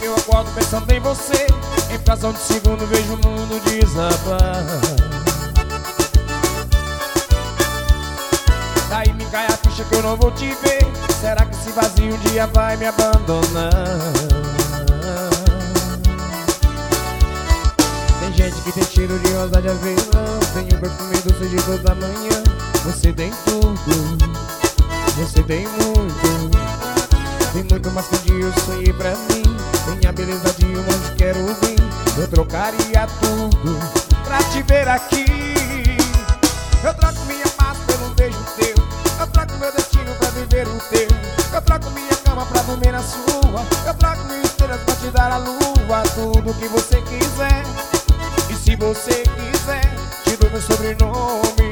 Eu acordo pensando em você, em fração de segundo vejo o mundo desabar. Daí me cai a ficha que eu não vou te ver. Será que esse vazio um dia vai me abandonar? Tem gente que tem cheiro de rosa de avelã, tem o perfume doce de toda manhã. Você tem tudo, você tem muito. Tem muito mais que um dia eu sonhei pra mim. Tem a beleza de um anjo, quero vir. Eu trocaria tudo pra te ver aqui. Eu troco minha paz pelo beijo teu. Eu troco meu destino pra viver o teu. Eu troco minha cama pra dormir na sua. Eu troco minhas estrelas pra te dar a lua. Tudo que você quiser. E se você quiser, te dou meu sobrenome.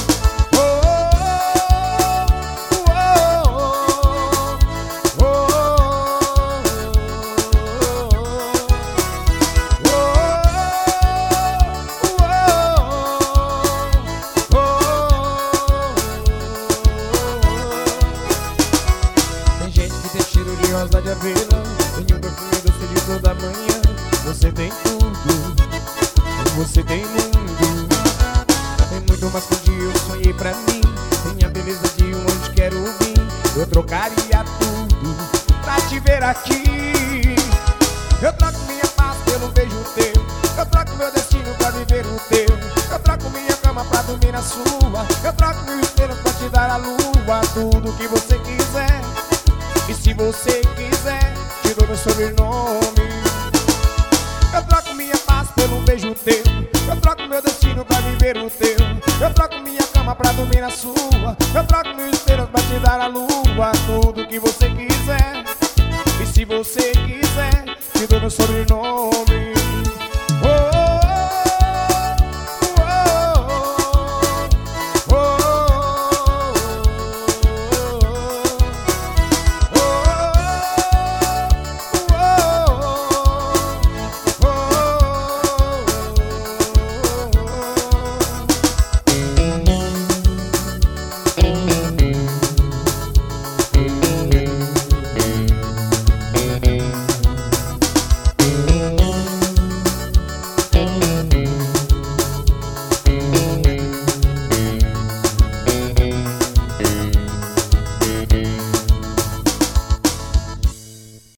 Rosa de avelã, tem um perfume doce de toda manhã. Você tem tudo, você tem mundo. Tem muito mais que um dia eu sonhei pra mim. Tem a beleza de um anjo, quero vir. Eu trocaria tudo pra te ver aqui. Eu troco minha paz pelo beijo teu. Eu troco meu destino pra viver o teu. Eu troco minha cama pra dormir na sua. Eu troco mil estrelas pra te dar a lua. Tudo que você quiser. E se você quiser, te dou meu sobrenome. Eu troco minha paz pelo beijo teu. Eu troco meu destino pra viver o teu. Eu troco minha cama pra dormir na sua. Eu troco mil estrelas pra te dar a lua. Tudo que você quiser. E se você quiser, te dou meu sobrenome.